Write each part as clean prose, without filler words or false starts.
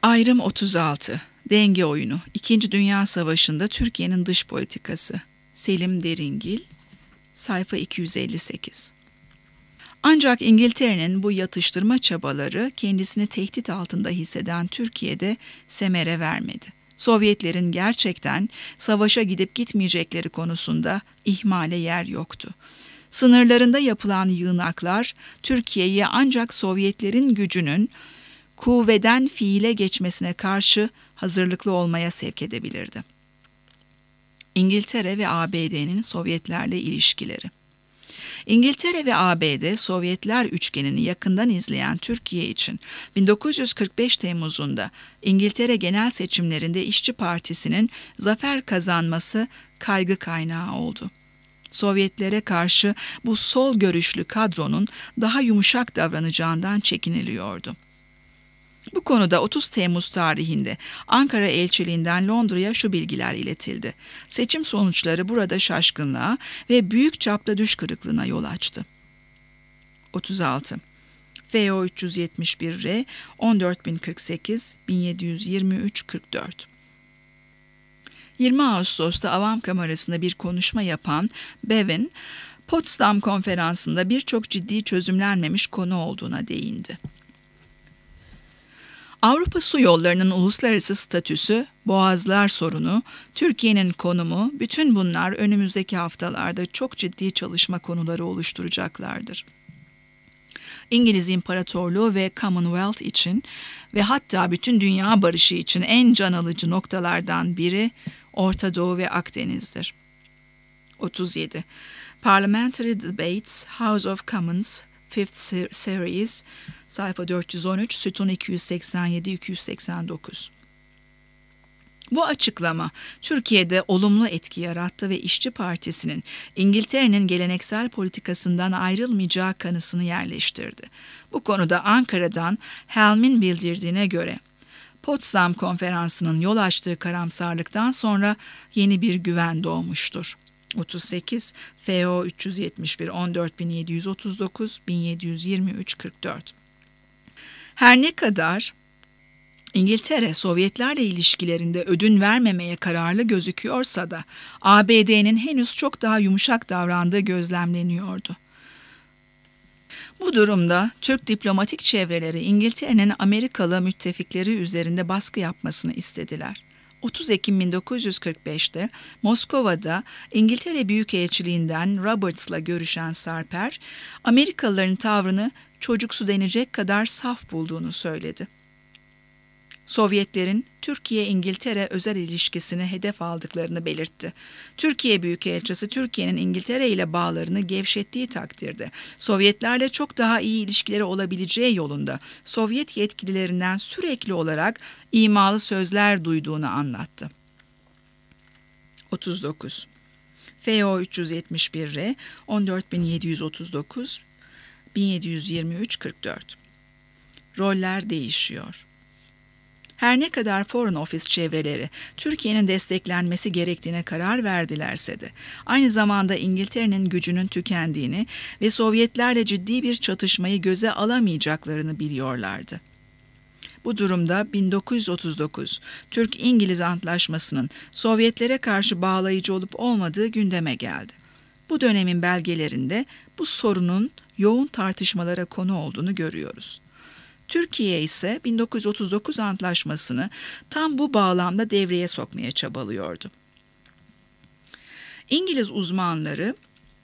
Ayrım 36. Denge oyunu. İkinci Dünya Savaşı'nda Türkiye'nin dış politikası. Selim Deringil, sayfa 258. Ancak İngiltere'nin bu yatıştırma çabaları kendisini tehdit altında hisseden Türkiye'de semere vermedi. Sovyetlerin gerçekten savaşa gidip gitmeyecekleri konusunda ihmale yer yoktu. Sınırlarında yapılan yığınaklar Türkiye'yi ancak Sovyetlerin gücünün kuvveden fiile geçmesine karşı hazırlıklı olmaya sevk edebilirdi. İngiltere ve ABD'nin Sovyetlerle ilişkileri. İngiltere ve ABD, Sovyetler üçgenini yakından izleyen Türkiye için 1945 Temmuz'unda İngiltere genel seçimlerinde İşçi Partisi'nin zafer kazanması kaygı kaynağı oldu. Sovyetlere karşı bu sol görüşlü kadronun daha yumuşak davranacağından çekiniliyordu. Bu konuda 30 Temmuz tarihinde Ankara Elçiliğinden Londra'ya şu bilgiler iletildi. Seçim sonuçları burada şaşkınlığa ve büyük çapta düş kırıklığına yol açtı. 36. FO 371R 14048 1723 44. 20 Ağustos'ta Avam Kamerası'nda bir konuşma yapan Bevin, Potsdam Konferansı'nda birçok ciddi çözümlenmemiş konu olduğuna değindi. Avrupa su yollarının uluslararası statüsü, boğazlar sorunu, Türkiye'nin konumu, bütün bunlar önümüzdeki haftalarda çok ciddi çalışma konuları oluşturacaklardır. İngiliz İmparatorluğu ve Commonwealth için ve hatta bütün dünya barışı için en can alıcı noktalardan biri Orta Doğu ve Akdeniz'dir. 37. Parliamentary Debates, House of Commons, 5th Series, sayfa 413, sütun 287-289. Bu açıklama Türkiye'de olumlu etki yarattı ve İşçi Partisi'nin İngiltere'nin geleneksel politikasından ayrılmayacağı kanısını yerleştirdi. Bu konuda Ankara'dan Helm'in bildirdiğine göre Potsdam Konferansı'nın yol açtığı karamsarlıktan sonra yeni bir güven doğmuştur. 38 FO 371 14739 1723 44. Her ne kadar İngiltere Sovyetlerle ilişkilerinde ödün vermemeye kararlı gözüküyorsa da ABD'nin henüz çok daha yumuşak davrandığı gözlemleniyordu. Bu durumda Türk diplomatik çevreleri İngiltere'nin Amerikalı müttefikleri üzerinde baskı yapmasını istediler. 30 Ekim 1945'te Moskova'da İngiltere Büyükelçiliğinden Roberts'la görüşen Sarper, Amerikalıların tavrını çocuksu denecek kadar saf bulduğunu söyledi. Sovyetlerin Türkiye-İngiltere özel ilişkisini hedef aldıklarını belirtti. Türkiye Büyükelçisi Türkiye'nin İngiltere ile bağlarını gevşettiği takdirde Sovyetlerle çok daha iyi ilişkileri olabileceği yolunda Sovyet yetkililerinden sürekli olarak imalı sözler duyduğunu anlattı. 39. FO 371R 14739 1723 44. Roller değişiyor. Her ne kadar Foreign Office çevreleri Türkiye'nin desteklenmesi gerektiğine karar verdilerse de aynı zamanda İngiltere'nin gücünün tükendiğini ve Sovyetlerle ciddi bir çatışmayı göze alamayacaklarını biliyorlardı. Bu durumda 1939 Türk-İngiliz Antlaşması'nın Sovyetlere karşı bağlayıcı olup olmadığı gündeme geldi. Bu dönemin belgelerinde bu sorunun yoğun tartışmalara konu olduğunu görüyoruz. Türkiye ise 1939 Antlaşması'nı tam bu bağlamda devreye sokmaya çabalıyordu. İngiliz uzmanları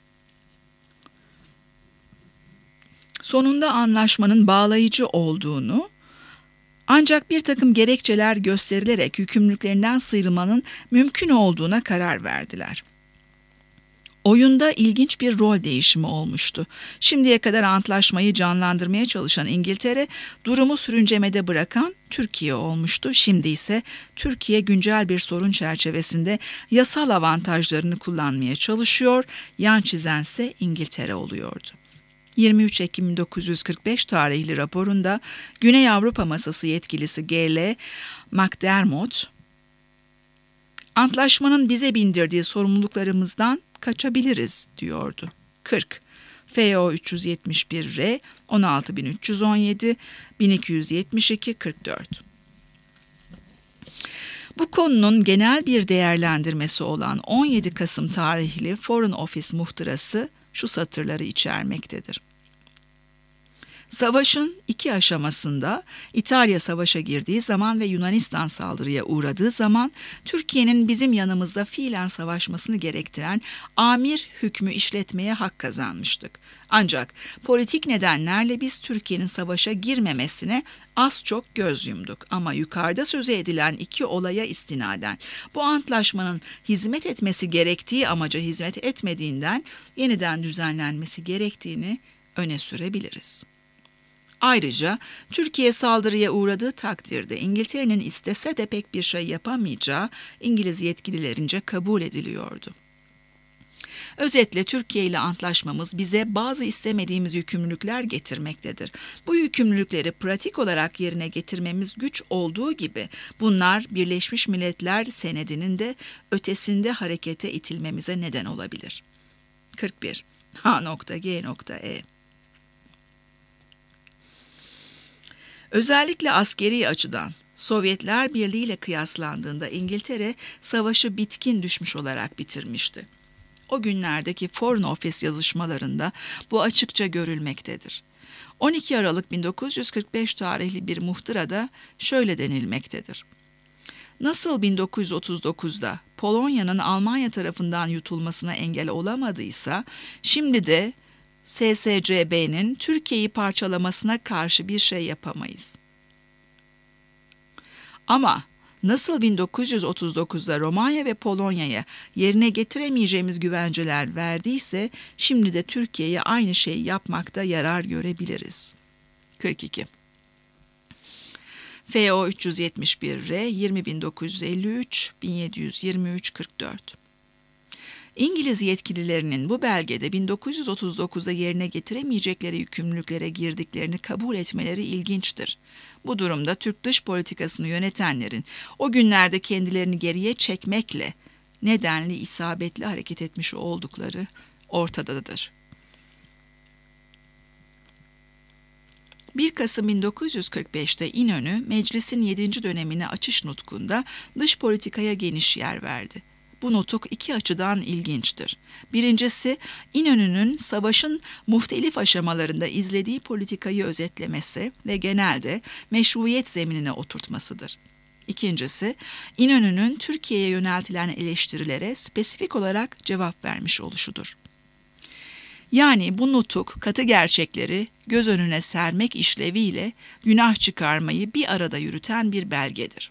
sonunda anlaşmanın bağlayıcı olduğunu, ancak bir takım gerekçeler gösterilerek yükümlülüklerinden sıyrılmanın mümkün olduğuna karar verdiler. Oyunda ilginç bir rol değişimi olmuştu. Şimdiye kadar antlaşmayı canlandırmaya çalışan İngiltere, durumu sürüncemede bırakan Türkiye olmuştu. Şimdi ise Türkiye güncel bir sorun çerçevesinde yasal avantajlarını kullanmaya çalışıyor, yan çizense İngiltere oluyordu. 23 Ekim 1945 tarihli raporunda Güney Avrupa Masası yetkilisi G.L. McDermott, antlaşmanın bize bindirdiği sorumluluklarımızdan kaçabiliriz diyordu. 40. FO 371R 16317 1272 44. Bu konunun genel bir değerlendirmesi olan 17 Kasım tarihli Foreign Office muhtırası şu satırları içermektedir. Savaşın iki aşamasında İtalya savaşa girdiği zaman ve Yunanistan saldırıya uğradığı zaman Türkiye'nin bizim yanımızda fiilen savaşmasını gerektiren amir hükmü işletmeye hak kazanmıştık. Ancak politik nedenlerle biz Türkiye'nin savaşa girmemesine az çok göz yumduk. Ama yukarıda sözü edilen iki olaya istinaden bu antlaşmanın hizmet etmesi gerektiği amaca hizmet etmediğinden yeniden düzenlenmesi gerektiğini öne sürebiliriz. Ayrıca Türkiye saldırıya uğradığı takdirde İngiltere'nin istese de pek bir şey yapamayacağı İngiliz yetkililerince kabul ediliyordu. Özetle Türkiye ile antlaşmamız bize bazı istemediğimiz yükümlülükler getirmektedir. Bu yükümlülükleri pratik olarak yerine getirmemiz güç olduğu gibi bunlar Birleşmiş Milletler senedinin de ötesinde harekete itilmemize neden olabilir. 41. H.G.E Özellikle askeri açıdan Sovyetler Birliği ile kıyaslandığında İngiltere savaşı bitkin düşmüş olarak bitirmişti. O günlerdeki Foreign Office yazışmalarında bu açıkça görülmektedir. 12 Aralık 1945 tarihli bir muhtırada şöyle denilmektedir. Nasıl 1939'da Polonya'nın Almanya tarafından yutulmasına engel olamadıysa, şimdi de SSCB'nin Türkiye'yi parçalamasına karşı bir şey yapamayız. Ama nasıl 1939'da Romanya ve Polonya'ya yerine getiremeyeceğimiz güvenceler verdiyse, şimdi de Türkiye'ye aynı şeyi yapmakta yarar görebiliriz. 42. FO 371R 20.953 1723 44. İngiliz yetkililerinin bu belgede 1939'da yerine getiremeyecekleri yükümlülüklere girdiklerini kabul etmeleri ilginçtir. Bu durumda Türk dış politikasını yönetenlerin o günlerde kendilerini geriye çekmekle nedenli isabetli hareket etmiş oldukları ortadadır. 1 Kasım 1945'te İnönü, meclisin 7. dönemine açış nutkunda dış politikaya geniş yer verdi. Bu nutuk iki açıdan ilginçtir. Birincisi, İnönü'nün savaşın muhtelif aşamalarında izlediği politikayı özetlemesi ve genelde meşruiyet zeminine oturtmasıdır. İkincisi, İnönü'nün Türkiye'ye yöneltilen eleştirilere spesifik olarak cevap vermiş oluşudur. Yani bu nutuk katı gerçekleri göz önüne sermek işleviyle günah çıkarmayı bir arada yürüten bir belgedir.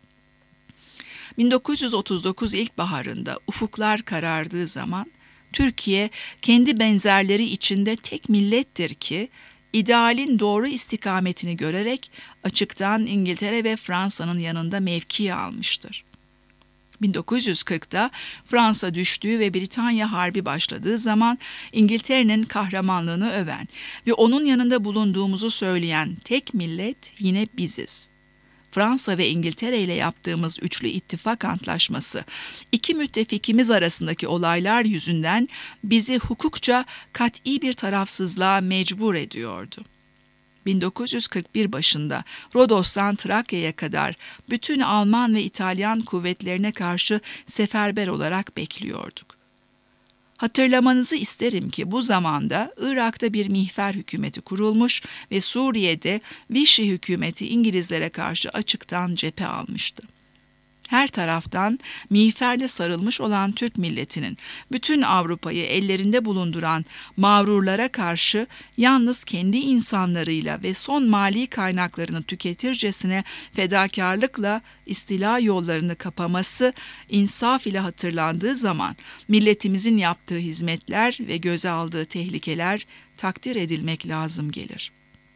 1939 ilkbaharında ufuklar karardığı zaman Türkiye kendi benzerleri içinde tek millettir ki idealin doğru istikametini görerek açıktan İngiltere ve Fransa'nın yanında mevki almıştır. 1940'da Fransa düştüğü ve Britanya Harbi başladığı zaman İngiltere'nin kahramanlığını öven ve onun yanında bulunduğumuzu söyleyen tek millet yine biziz. Fransa ve İngiltere ile yaptığımız üçlü ittifak antlaşması, iki müttefikimiz arasındaki olaylar yüzünden bizi hukukça kat'i bir tarafsızlığa mecbur ediyordu. 1941 başında Rodos'tan Trakya'ya kadar bütün Alman ve İtalyan kuvvetlerine karşı seferber olarak bekliyorduk. Hatırlamanızı isterim ki bu zamanda Irak'ta bir mihver hükümeti kurulmuş ve Suriye'de Vichy hükümeti İngilizlere karşı açıktan cephe almıştı. Her taraftan miğferle sarılmış olan Türk milletinin bütün Avrupa'yı ellerinde bulunduran mağrurlara karşı yalnız kendi insanlarıyla ve son mali kaynaklarını tüketircesine fedakarlıkla istila yollarını kapaması insaf ile hatırlandığı zaman milletimizin yaptığı hizmetler ve göze aldığı tehlikeler takdir edilmek lazım gelir.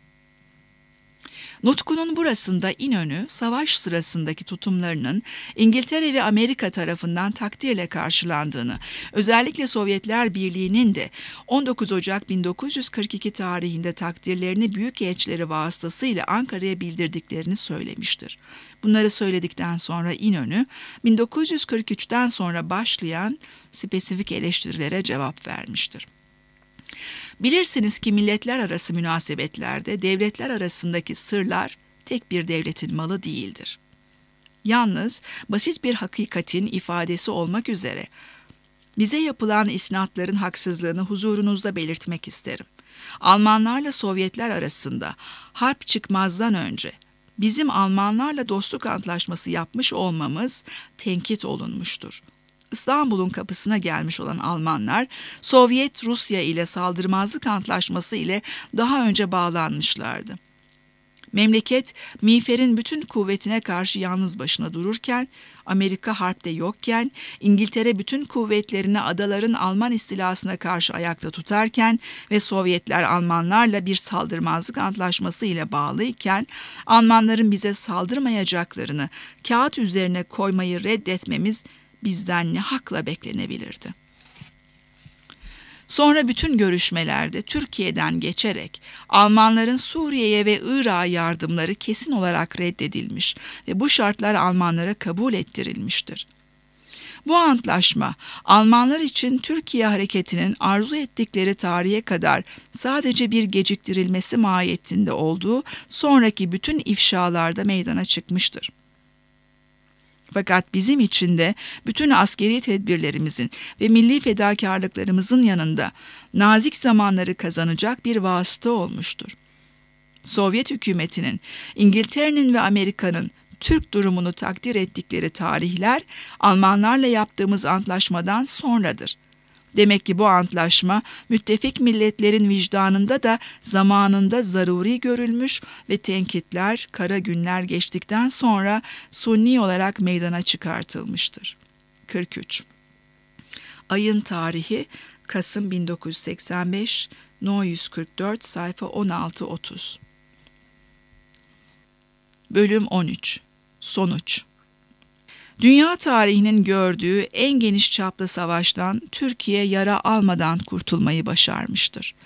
Nutkunun burasında İnönü, savaş sırasındaki tutumlarının İngiltere ve Amerika tarafından takdirle karşılandığını, özellikle Sovyetler Birliği'nin de 19 Ocak 1942 tarihinde takdirlerini büyükelçileri vasıtasıyla Ankara'ya bildirdiklerini söylemiştir. Bunları söyledikten sonra İnönü, 1943'ten sonra başlayan spesifik eleştirilere cevap vermiştir. Bilirsiniz ki milletler arası münasebetlerde devletler arasındaki sırlar tek bir devletin malı değildir. Yalnız basit bir hakikatin ifadesi olmak üzere bize yapılan isnatların haksızlığını huzurunuzda belirtmek isterim. Almanlarla Sovyetler arasında harp çıkmazdan önce bizim Almanlarla dostluk antlaşması yapmış olmamız tenkit olunmuştur. İstanbul'un kapısına gelmiş olan Almanlar, Sovyet Rusya ile saldırmazlık antlaşması ile daha önce bağlanmışlardı. Memleket, miğferin bütün kuvvetine karşı yalnız başına dururken, Amerika harpte yokken, İngiltere bütün kuvvetlerini adaların Alman istilasına karşı ayakta tutarken ve Sovyetler Almanlarla bir saldırmazlık antlaşması ile bağlıyken, Almanların bize saldırmayacaklarını kağıt üzerine koymayı reddetmemiz bizden ne hakla beklenebilirdi? Sonra bütün görüşmelerde Türkiye'den geçerek Almanların Suriye'ye ve Irak'a yardımları kesin olarak reddedilmiş ve bu şartlar Almanlara kabul ettirilmiştir. Bu antlaşma Almanlar için Türkiye hareketinin arzu ettikleri tarihe kadar sadece bir geciktirilmesi mahiyetinde olduğu sonraki bütün ifşalarda meydana çıkmıştır. Fakat bizim için de bütün askeri tedbirlerimizin ve milli fedakarlıklarımızın yanında nazik zamanları kazanacak bir vasıta olmuştur. Sovyet hükümetinin, İngiltere'nin ve Amerika'nın Türk durumunu takdir ettikleri tarihler Almanlarla yaptığımız antlaşmadan sonradır. Demek ki bu antlaşma müttefik milletlerin vicdanında da zamanında zaruri görülmüş ve tenkitler kara günler geçtikten sonra suni olarak meydana çıkartılmıştır. 43. Ayın tarihi Kasım 1985, No 144, sayfa 16-30. Bölüm 13. Sonuç. Dünya tarihinin gördüğü en geniş çaplı savaştan Türkiye yara almadan kurtulmayı başarmıştır.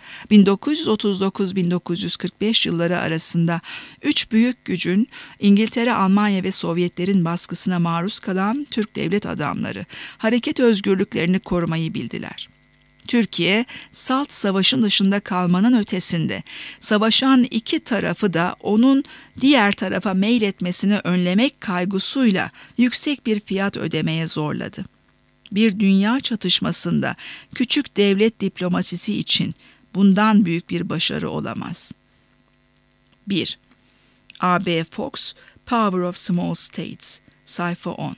1939-1945 yılları arasında üç büyük gücün İngiltere, Almanya ve Sovyetlerin baskısına maruz kalan Türk devlet adamları hareket özgürlüklerini korumayı bildiler. Türkiye, salt savaşın dışında kalmanın ötesinde, savaşan iki tarafı da onun diğer tarafa meyletmesini önlemek kaygısıyla yüksek bir fiyat ödemeye zorladı. Bir dünya çatışmasında küçük devlet diplomasisi için bundan büyük bir başarı olamaz. 1. A.B. Fox, Power of Small States, sayfa 10.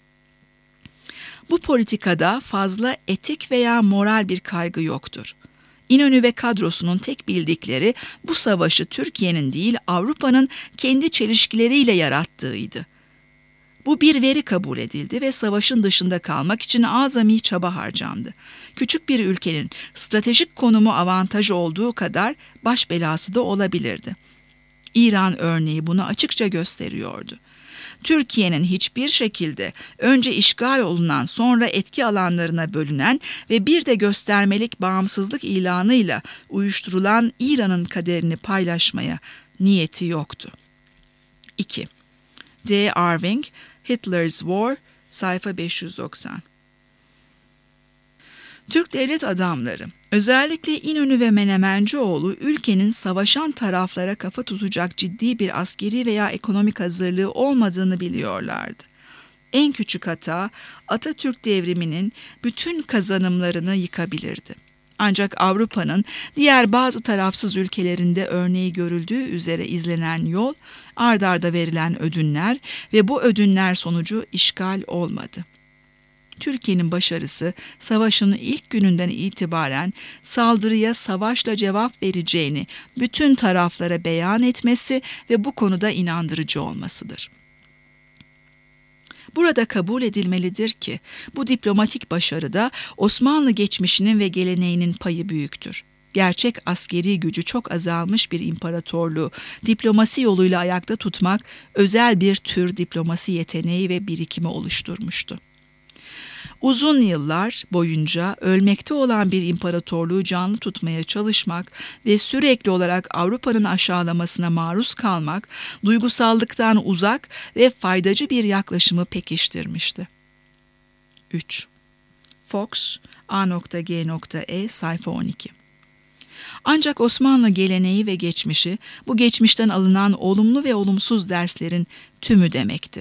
Bu politikada fazla etik veya moral bir kaygı yoktur. İnönü ve kadrosunun tek bildikleri bu savaşı Türkiye'nin değil Avrupa'nın kendi çelişkileriyle yarattığıydı. Bu bir veri kabul edildi ve savaşın dışında kalmak için azami çaba harcandı. Küçük bir ülkenin stratejik konumu avantajı olduğu kadar baş belası da olabilirdi. İran örneği bunu açıkça gösteriyordu. Türkiye'nin hiçbir şekilde önce işgal olunan sonra etki alanlarına bölünen ve bir de göstermelik bağımsızlık ilanıyla uyuşturulan İran'ın kaderini paylaşmaya niyeti yoktu. 2. D. Irving, Hitler's War, sayfa 590. Türk devlet adamları, özellikle İnönü ve Menemencioğlu ülkenin savaşan taraflara kafa tutacak ciddi bir askeri veya ekonomik hazırlığı olmadığını biliyorlardı. En küçük hata Atatürk devriminin bütün kazanımlarını yıkabilirdi. Ancak Avrupa'nın diğer bazı tarafsız ülkelerinde örneği görüldüğü üzere izlenen yol, ard arda verilen ödünler ve bu ödünler sonucu işgal olmadı. Türkiye'nin başarısı savaşın ilk gününden itibaren saldırıya savaşla cevap vereceğini bütün taraflara beyan etmesi ve bu konuda inandırıcı olmasıdır. Burada kabul edilmelidir ki bu diplomatik başarıda Osmanlı geçmişinin ve geleneğinin payı büyüktür. Gerçek askeri gücü çok azalmış bir imparatorluğu diplomasi yoluyla ayakta tutmak özel bir tür diplomasi yeteneği ve birikimi oluşturmuştu. Uzun yıllar boyunca ölmekte olan bir imparatorluğu canlı tutmaya çalışmak ve sürekli olarak Avrupa'nın aşağılamasına maruz kalmak, duygusallıktan uzak ve faydacı bir yaklaşımı pekiştirmişti. 3. Fox, A.G.E, sayfa 12. Ancak Osmanlı geleneği ve geçmişi, bu geçmişten alınan olumlu ve olumsuz derslerin tümü demekti.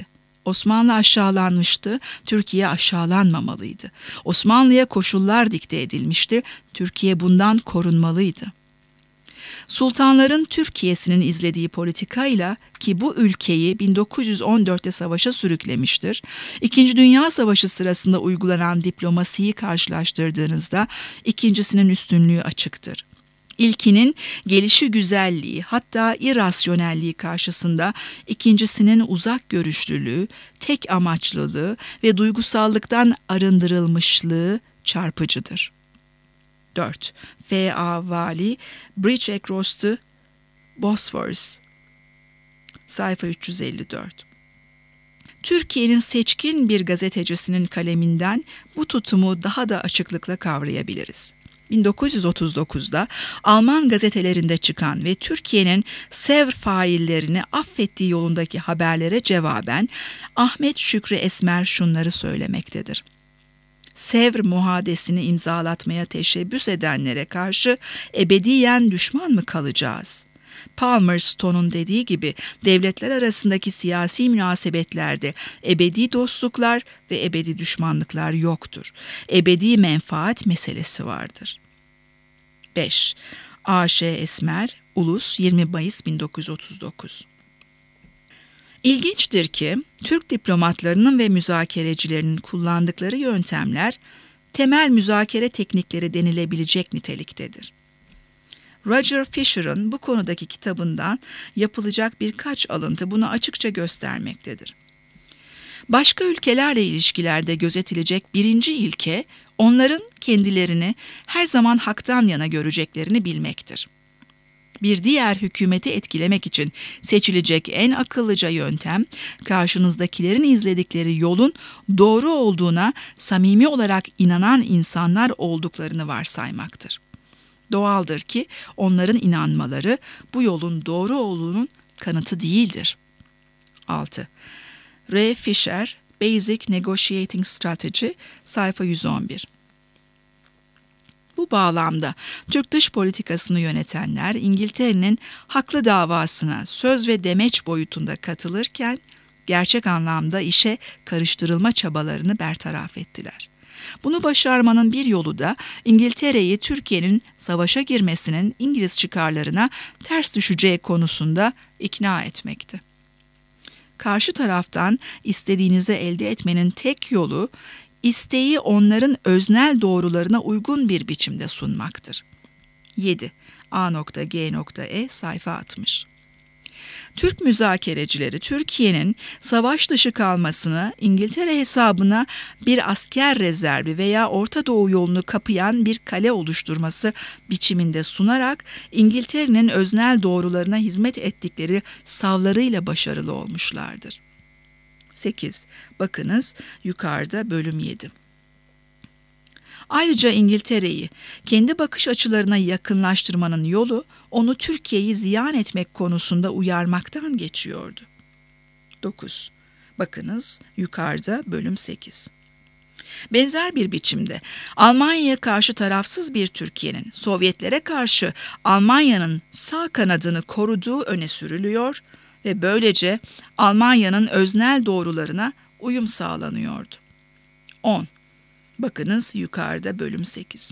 Osmanlı aşağılanmıştı, Türkiye aşağılanmamalıydı. Osmanlı'ya koşullar dikte edilmişti, Türkiye bundan korunmalıydı. Sultanların Türkiye'sinin izlediği politikayla ki bu ülkeyi 1914'te savaşa sürüklemiştir, İkinci Dünya Savaşı sırasında uygulanan diplomasiyi karşılaştırdığınızda ikincisinin üstünlüğü açıktır. İlkinin gelişi güzelliği hatta irrasyonelliği karşısında ikincisinin uzak görüşlülüğü, tek amaçlılığı ve duygusallıktan arındırılmışlığı çarpıcıdır. 4. F.A. Vali, Bridge Across the Bosphorus, sayfa 354. Türkiye'nin seçkin bir gazetecisinin kaleminden bu tutumu daha da açıklıkla kavrayabiliriz. 1939'da Alman gazetelerinde çıkan ve Türkiye'nin Sevr faillerini affettiği yolundaki haberlere cevaben Ahmet Şükrü Esmer şunları söylemektedir. Sevr muhadesini imzalatmaya teşebbüs edenlere karşı ebediyen düşman mı kalacağız? Palmerston'un dediği gibi devletler arasındaki siyasi münasebetlerde ebedi dostluklar ve ebedi düşmanlıklar yoktur. Ebedi menfaat meselesi vardır. 5. A.Ş. Esmer, Ulus, 20 Mayıs 1939. İlginçtir ki Türk diplomatlarının ve müzakerecilerinin kullandıkları yöntemler temel müzakere teknikleri denilebilecek niteliktedir. Roger Fisher'ın bu konudaki kitabından yapılacak birkaç alıntı bunu açıkça göstermektedir. Başka ülkelerle ilişkilerde gözetilecek birinci ilke, onların kendilerini her zaman haktan yana göreceklerini bilmektir. Bir diğer hükümeti etkilemek için seçilecek en akıllıca yöntem, karşınızdakilerin izledikleri yolun doğru olduğuna samimi olarak inanan insanlar olduklarını varsaymaktır. Doğaldır ki onların inanmaları bu yolun doğru olduğunun kanıtı değildir. 6. R. Fisher, Basic Negotiating Strategy, sayfa 111. Bu bağlamda Türk dış politikasını yönetenler İngiltere'nin haklı davasına söz ve demeç boyutunda katılırken gerçek anlamda işe karıştırılma çabalarını bertaraf ettiler. Bunu başarmanın bir yolu da İngiltere'yi Türkiye'nin savaşa girmesinin İngiliz çıkarlarına ters düşeceği konusunda ikna etmekti. Karşı taraftan istediğinizi elde etmenin tek yolu, isteği onların öznel doğrularına uygun bir biçimde sunmaktır. 7. A.G.E. sayfa 60. Türk müzakerecileri Türkiye'nin savaş dışı kalmasını İngiltere hesabına bir asker rezervi veya Orta Doğu yolunu kapayan bir kale oluşturması biçiminde sunarak İngiltere'nin öznel doğrularına hizmet ettikleri savlarıyla başarılı olmuşlardır. 8. Bakınız yukarıda bölüm 7. Ayrıca İngiltere'yi kendi bakış açılarına yakınlaştırmanın yolu onu Türkiye'yi ziyan etmek konusunda uyarmaktan geçiyordu. 9. Bakınız yukarıda bölüm 8. Benzer bir biçimde Almanya'ya karşı tarafsız bir Türkiye'nin Sovyetlere karşı Almanya'nın sağ kanadını koruduğu öne sürülüyor ve böylece Almanya'nın öznel doğrularına uyum sağlanıyordu. 10. Bakınız yukarıda bölüm 8.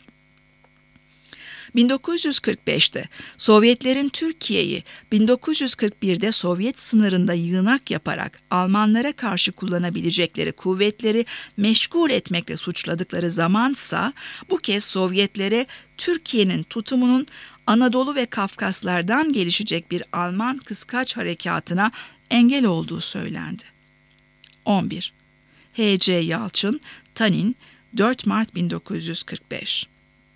1945'te Sovyetlerin Türkiye'yi 1941'de Sovyet sınırında yığınak yaparak Almanlara karşı kullanabilecekleri kuvvetleri meşgul etmekle suçladıkları zamansa bu kez Sovyetlere Türkiye'nin tutumunun Anadolu ve Kafkaslardan gelişecek bir Alman kıskaç harekatına engel olduğu söylendi. 11. H.C. Yalçın, Tanin, 4 Mart 1945.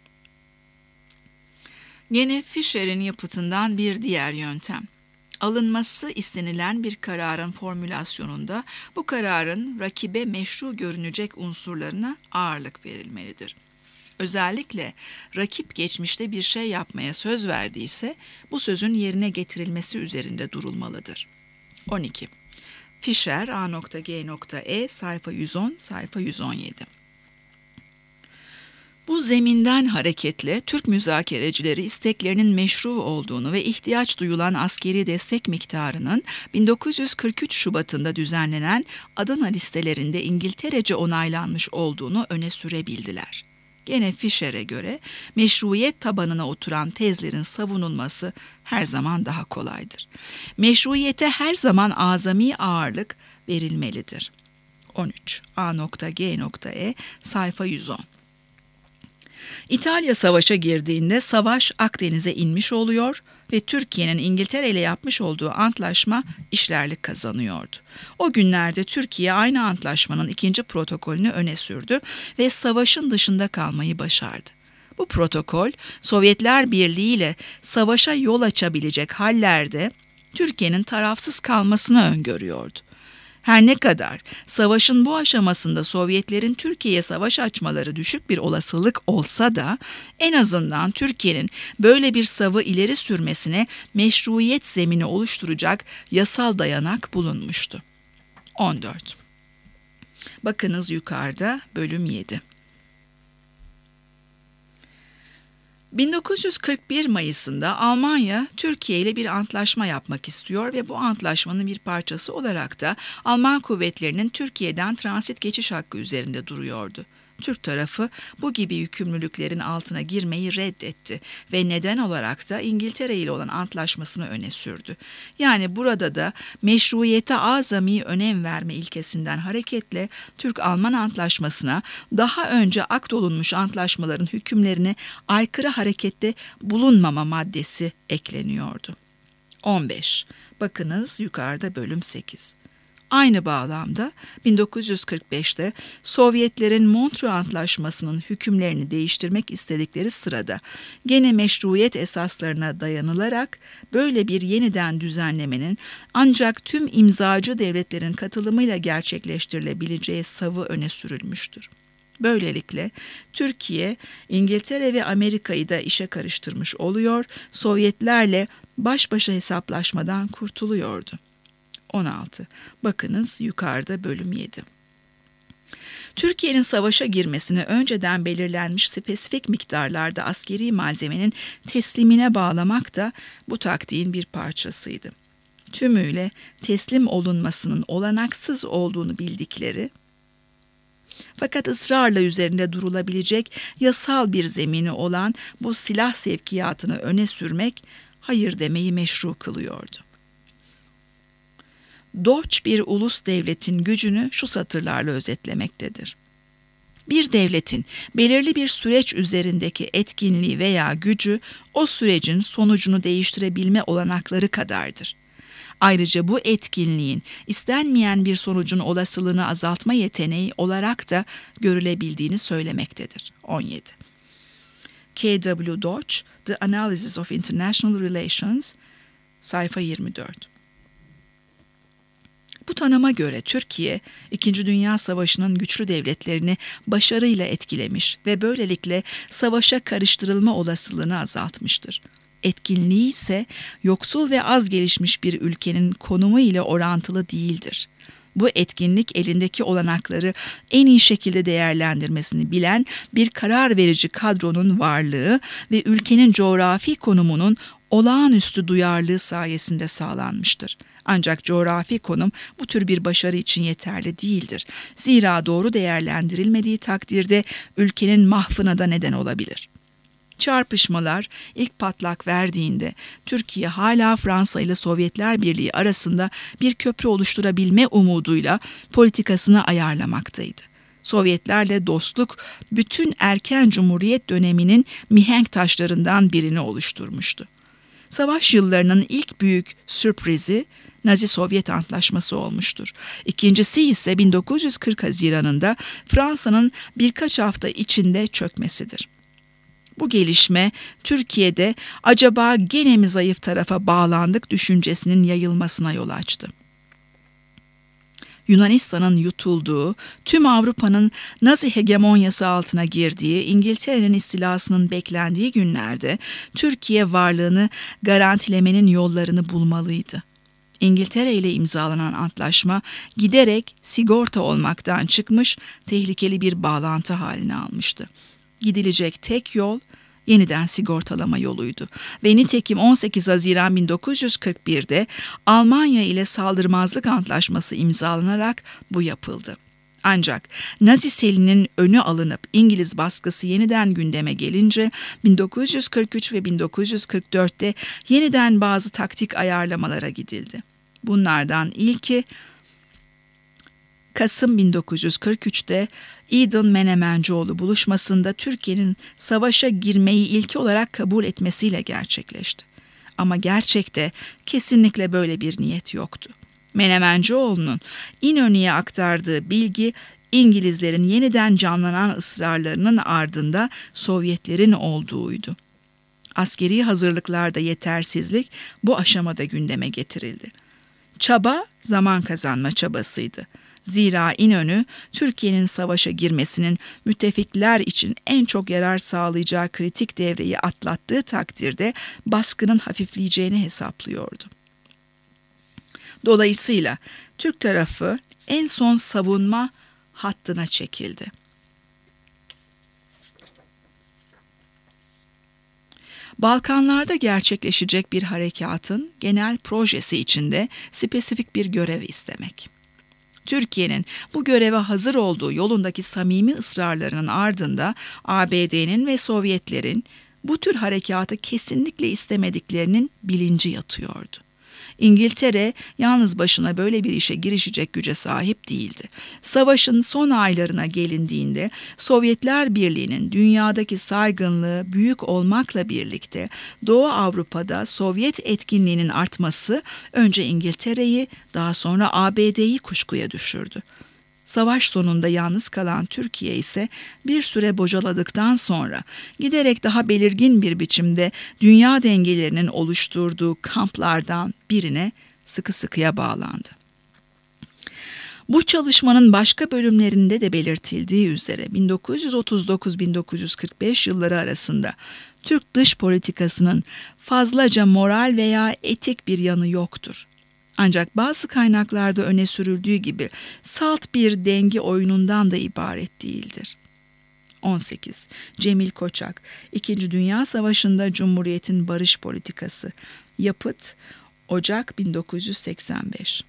Gene Fisher'in yapıtından bir diğer yöntem. Alınması istenilen bir kararın formülasyonunda bu kararın rakibe meşru görünecek unsurlarına ağırlık verilmelidir. Özellikle rakip geçmişte bir şey yapmaya söz verdiyse bu sözün yerine getirilmesi üzerinde durulmalıdır. 12. Fisher, A.G.E. sayfa 110, sayfa 117. Bu zeminden hareketle Türk müzakerecileri isteklerinin meşru olduğunu ve ihtiyaç duyulan askeri destek miktarının 1943 Şubat'ında düzenlenen Adana listelerinde İngilterece onaylanmış olduğunu öne sürebildiler. Gene Fischer'e göre meşruiyet tabanına oturan tezlerin savunulması her zaman daha kolaydır. Meşruiyete her zaman azami ağırlık verilmelidir. 13. A.G.E. sayfa 110. İtalya savaşa girdiğinde savaş Akdeniz'e inmiş oluyor ve Türkiye'nin İngiltere ile yapmış olduğu antlaşma işlerlik kazanıyordu. O günlerde Türkiye aynı antlaşmanın 2. protokolünü öne sürdü ve savaşın dışında kalmayı başardı. Bu protokol Sovyetler Birliği ile savaşa yol açabilecek hallerde Türkiye'nin tarafsız kalmasını öngörüyordu. Her ne kadar savaşın bu aşamasında Sovyetlerin Türkiye'ye savaş açmaları düşük bir olasılık olsa da en azından Türkiye'nin böyle bir savı ileri sürmesine meşruiyet zemini oluşturacak yasal dayanak bulunmuştu. 14. Bakınız yukarıda bölüm 7. 1941 Mayıs'ında Almanya, Türkiye ile bir antlaşma yapmak istiyor ve bu antlaşmanın bir parçası olarak da Alman kuvvetlerinin Türkiye'den transit geçiş hakkı üzerinde duruyordu. Türk tarafı bu gibi yükümlülüklerin altına girmeyi reddetti ve neden olarak da İngiltere ile olan antlaşmasını öne sürdü. Yani burada da meşruiyete azami önem verme ilkesinden hareketle Türk-Alman antlaşmasına daha önce akdolunmuş antlaşmaların hükümlerine aykırı harekette bulunmama maddesi ekleniyordu. 15. Bakınız yukarıda bölüm 8. Aynı bağlamda 1945'te Sovyetlerin Montreux Antlaşması'nın hükümlerini değiştirmek istedikleri sırada gene meşruiyet esaslarına dayanılarak böyle bir yeniden düzenlemenin ancak tüm imzacı devletlerin katılımıyla gerçekleştirilebileceği savı öne sürülmüştür. Böylelikle Türkiye, İngiltere ve Amerika'yı da işe karıştırmış oluyor, Sovyetlerle baş başa hesaplaşmadan kurtuluyordu. 16. Bakınız yukarıda bölüm 7. Türkiye'nin savaşa girmesine önceden belirlenmiş spesifik miktarlarda askeri malzemenin teslimine bağlamak da bu taktiğin bir parçasıydı. Tümüyle teslim olunmasının olanaksız olduğunu bildikleri, fakat ısrarla üzerinde durulabilecek yasal bir zemini olan bu silah sevkiyatını öne sürmek, hayır demeyi meşru kılıyordu. Doç bir ulus devletin gücünü şu satırlarla özetlemektedir. Bir devletin belirli bir süreç üzerindeki etkinliği veya gücü o sürecin sonucunu değiştirebilme olanakları kadardır. Ayrıca bu etkinliğin istenmeyen bir sonucun olasılığını azaltma yeteneği olarak da görülebildiğini söylemektedir. 17. K.W. Dodge, The Analysis of International Relations, sayfa 24. Bu tanıma göre Türkiye, İkinci Dünya Savaşı'nın güçlü devletlerini başarıyla etkilemiş ve böylelikle savaşa karıştırılma olasılığını azaltmıştır. Etkinliği ise yoksul ve az gelişmiş bir ülkenin konumu ile orantılı değildir. Bu etkinlik elindeki olanakları en iyi şekilde değerlendirmesini bilen bir karar verici kadronun varlığı ve ülkenin coğrafi konumunun olağanüstü duyarlılığı sayesinde sağlanmıştır. Ancak coğrafi konum bu tür bir başarı için yeterli değildir. Zira doğru değerlendirilmediği takdirde ülkenin mahvına da neden olabilir. Çarpışmalar ilk patlak verdiğinde Türkiye hala Fransa ile Sovyetler Birliği arasında bir köprü oluşturabilme umuduyla politikasını ayarlamaktaydı. Sovyetlerle dostluk bütün erken Cumhuriyet döneminin mihenk taşlarından birini oluşturmuştu. Savaş yıllarının ilk büyük sürprizi Nazi-Sovyet Antlaşması olmuştur. İkincisi ise 1940 Haziran'ında Fransa'nın birkaç hafta içinde çökmesidir. Bu gelişme Türkiye'de acaba gene mi zayıf tarafa bağlandık düşüncesinin yayılmasına yol açtı. Yunanistan'ın yutulduğu, tüm Avrupa'nın Nazi hegemonyası altına girdiği, İngiltere'nin istilasının beklendiği günlerde Türkiye varlığını garantilemenin yollarını bulmalıydı. İngiltere ile imzalanan antlaşma giderek sigorta olmaktan çıkmış, tehlikeli bir bağlantı haline almıştı. Gidilecek tek yol yeniden sigortalama yoluydu. Ve nitekim 18 Haziran 1941'de Almanya ile saldırmazlık antlaşması imzalanarak bu yapıldı. Ancak Nazi Selinin önü alınıp İngiliz baskısı yeniden gündeme gelince 1943 ve 1944'te yeniden bazı taktik ayarlamalara gidildi. Bunlardan ilki Kasım 1943'te Aydın-Menemencioğlu buluşmasında Türkiye'nin savaşa girmeyi ilki olarak kabul etmesiyle gerçekleşti. Ama gerçekte kesinlikle böyle bir niyet yoktu. Menemencioğlu'nun İnönü'ye aktardığı bilgi İngilizlerin yeniden canlanan ısrarlarının ardında Sovyetlerin olduğuydu. Askeri hazırlıklarda yetersizlik bu aşamada gündeme getirildi. Çaba zaman kazanma çabasıydı. Zira İnönü, Türkiye'nin savaşa girmesinin müttefikler için en çok yarar sağlayacağı kritik devreyi atlattığı takdirde baskının hafifleyeceğini hesaplıyordu. Dolayısıyla Türk tarafı en son savunma hattına çekildi. Balkanlarda gerçekleşecek bir harekatın genel projesi içinde spesifik bir görev istemek. Türkiye'nin bu göreve hazır olduğu yolundaki samimi ısrarlarının ardında ABD'nin ve Sovyetlerin bu tür harekatı kesinlikle istemediklerinin bilinci yatıyordu. İngiltere yalnız başına böyle bir işe girişecek güce sahip değildi. Savaşın son aylarına gelindiğinde Sovyetler Birliği'nin dünyadaki saygınlığı büyük olmakla birlikte Doğu Avrupa'da Sovyet etkinliğinin artması önce İngiltere'yi daha sonra ABD'yi kuşkuya düşürdü. Savaş sonunda yalnız kalan Türkiye ise bir süre bocaladıktan sonra giderek daha belirgin bir biçimde dünya dengelerinin oluşturduğu kamplardan birine sıkı sıkıya bağlandı. Bu çalışmanın başka bölümlerinde de belirtildiği üzere 1939-1945 yılları arasında Türk dış politikasının fazlaca moral veya etik bir yanı yoktur. Ancak bazı kaynaklarda öne sürüldüğü gibi salt bir denge oyunundan da ibaret değildir. 18. Cemil Koçak, İkinci Dünya Savaşı'nda Cumhuriyet'in barış politikası. Yapıt, Ocak 1985.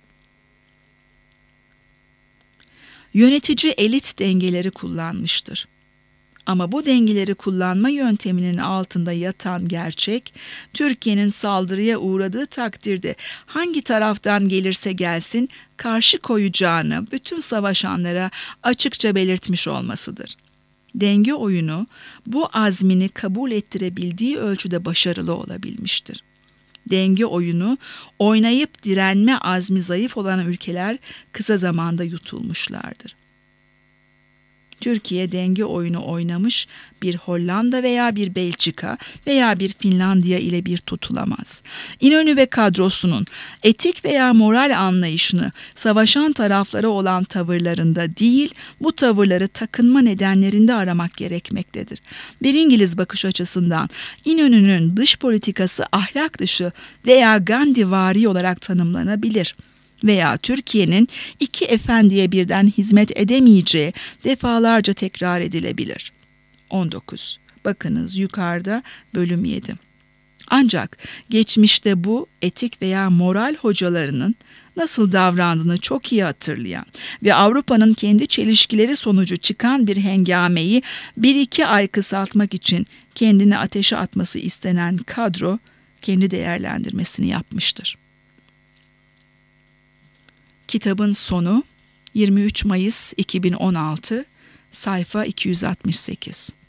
Yönetici elit dengeleri kullanmıştır. Ama bu dengeleri kullanma yönteminin altında yatan gerçek, Türkiye'nin saldırıya uğradığı takdirde hangi taraftan gelirse gelsin karşı koyacağını bütün savaşanlara açıkça belirtmiş olmasıdır. Denge oyunu bu azmini kabul ettirebildiği ölçüde başarılı olabilmiştir. Denge oyunu oynayıp direnme azmi zayıf olan ülkeler kısa zamanda yutulmuşlardır. Türkiye denge oyunu oynamış bir Hollanda veya bir Belçika veya bir Finlandiya ile bir tutulamaz. İnönü ve kadrosunun etik veya moral anlayışını savaşan taraflara olan tavırlarında değil, bu tavırları takınma nedenlerinde aramak gerekmektedir. Bir İngiliz bakış açısından İnönü'nün dış politikası ahlak dışı veya Gandhivari olarak tanımlanabilir. Veya Türkiye'nin iki efendiye birden hizmet edemeyeceği defalarca tekrar edilebilir. 19. Bakınız yukarıda bölüm 7. Ancak geçmişte bu etik veya moral hocalarının nasıl davrandığını çok iyi hatırlayan ve Avrupa'nın kendi çelişkileri sonucu çıkan bir hengameyi 1-2 ay kısaltmak için kendini ateşe atması istenen kadro kendi değerlendirmesini yapmıştır. Kitabın sonu 23 Mayıs 2016, sayfa 268.